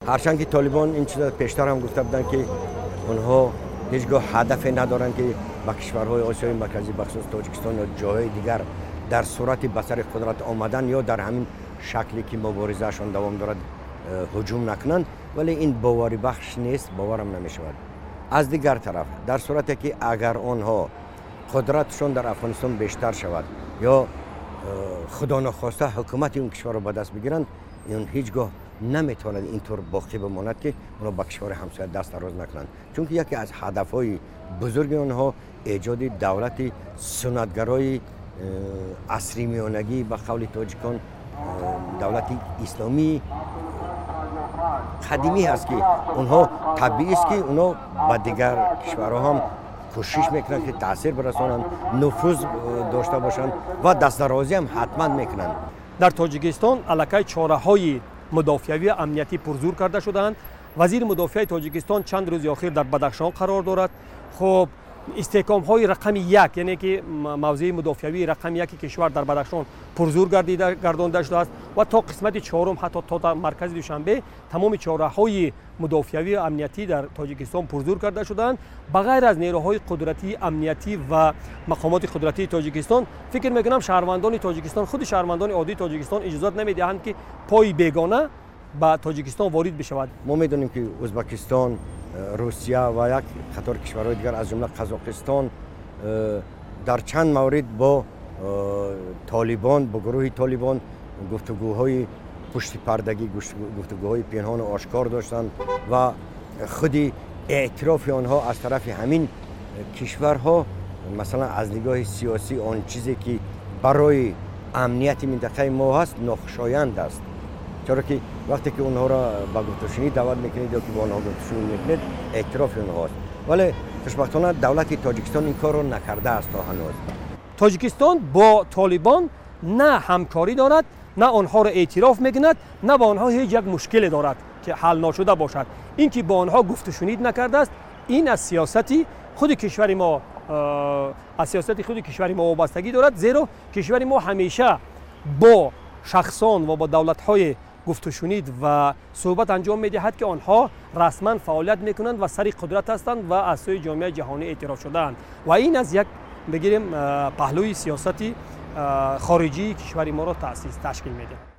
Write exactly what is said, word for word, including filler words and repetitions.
هرچند که طالبان این چیزا پیشتر هم گفته بودن که اونها هیچگاه هدف ندارن که با کشورهای آسیای مرکزی بخصوص تاجیکستان یا جاهای دیگر در صورت به سر قدرت آمدن یا در همین شکلی که مبارزهشان دوام دارد هجوم نکنند، ولی این باوری بخش نیست، باورم نمی شود. از دیگر طرف در صورتی که اگر آنها قدرتشون در افغانستان بیشتر شود یا خدا نخواسته حکومت اون کشور رو به دست بگیرند، اون هیچگاه نمیتواند اینطور باقی بماند که اونها با کشور همسایه دست دراز نکنند، چون که یکی از هدفهای بزرگ آنها ایجاد دولت سنتگرای عصری میانگی به قول تاجیکان دولت اسلامی قدیمی هست که اونها طبیعی است که اونها با دیگر کشورها هم کوشش میکنند که تاثیر برسانند، نفوذ داشته باشند و دست درازی هم حتما میکنند. در تاجیکستان الکی چاره‌های مدافعی امنیتی پرزور کرده شدند. وزیر مدافع تاجیکستان چند روز اخیر در بدخشان قرار دارد. خب استحکام های رقم یک، یعنی که موضع مدافعی رقم یک کشور در بدخشان پرزور گردیده گردانده شده است و تا قسمت چهارم حتی تا در مرکز دوشنبه تمام چاره های مدافعی امنیتی در تاجیکستان پرزور کرده شدند. بغیر از نیروهای قدرتی امنیتی و مقامات قدرتی تاجیکستان، فکر میکنم شهروندان تاجیکستان، خود شهروندان عادی تاجیکستان اجازه نمیدهند که پای بیگانه به تاجیکستان وارد بشود. ما میدونیم که ازبکستان، روسیه و یک قطار کشورهای دیگر از جمله قزاقستان در چند مورد با طالبان، با گروه طالبان گفتگوهای پشت پردگی، گفتگوهای پنهان و آشکار داشتند و خودی اعتراف آنها از طرف همین کشورها مثلا از نگاه سیاسی آن چیزی که برای امنیت منطقه ما هست ناخوشایند است، چرا که وقتی که اونها را با گفتگوشنی دعوت میکنید یا که با آنها گفتگوشنی میکنید اعتراف اونها است، ولی خوشبختانه دولت تاجیکستان این کار را نکرده است تا هنوز. تاجیکستان با طالبان نه همکاری دارد، نه آنها را اعتراف میکند، نه با آنها هیچ یک مشکل دارد که حل نشده باشد. این که با آنها گفتگوشنی نکرده است، این از سیاستی خود کشور ما از سیاست خود کشور ما وابستگی دارد، زیرا کشور ما همیشه با شخصان و با دولت‌های گفتگوشنید و صحبت انجام می‌دهد که آنها رسما فعالیت می‌کنند و سر قدرت هستند و از سوی جامعه جهانی اعتراف شده‌اند و این از یک بگیریم پهلوی سیاستی خارجی کشور ما را تأسیس تشکیل میده.